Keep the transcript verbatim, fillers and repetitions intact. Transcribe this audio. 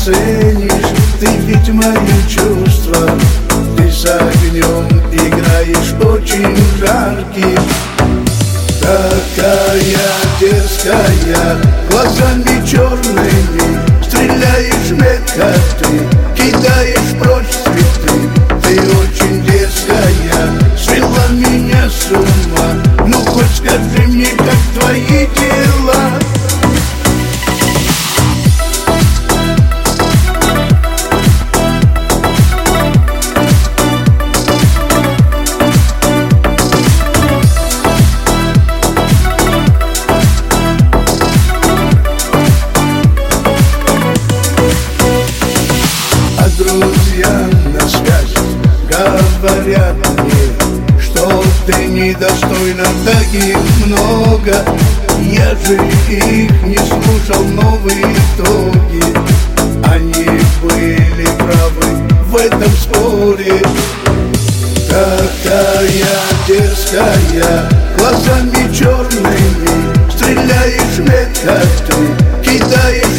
ценишь ты ведь мои чувства. Ты с огнем играешь очень жарким. Такая дерзкая, глазами черными, стреляешь метко ты, кидаешь прочь цветы. Ты очень дерзкая, свела меня с ума. Ну хоть скажи мне, как твои дела? Друзья на связь говорят мне, что ты недостойна таких много. Я же их не слушал, но в итоге они были правы в этом споре. Такая дерзкая, глазами черными, стреляешь метко ты, кидаешь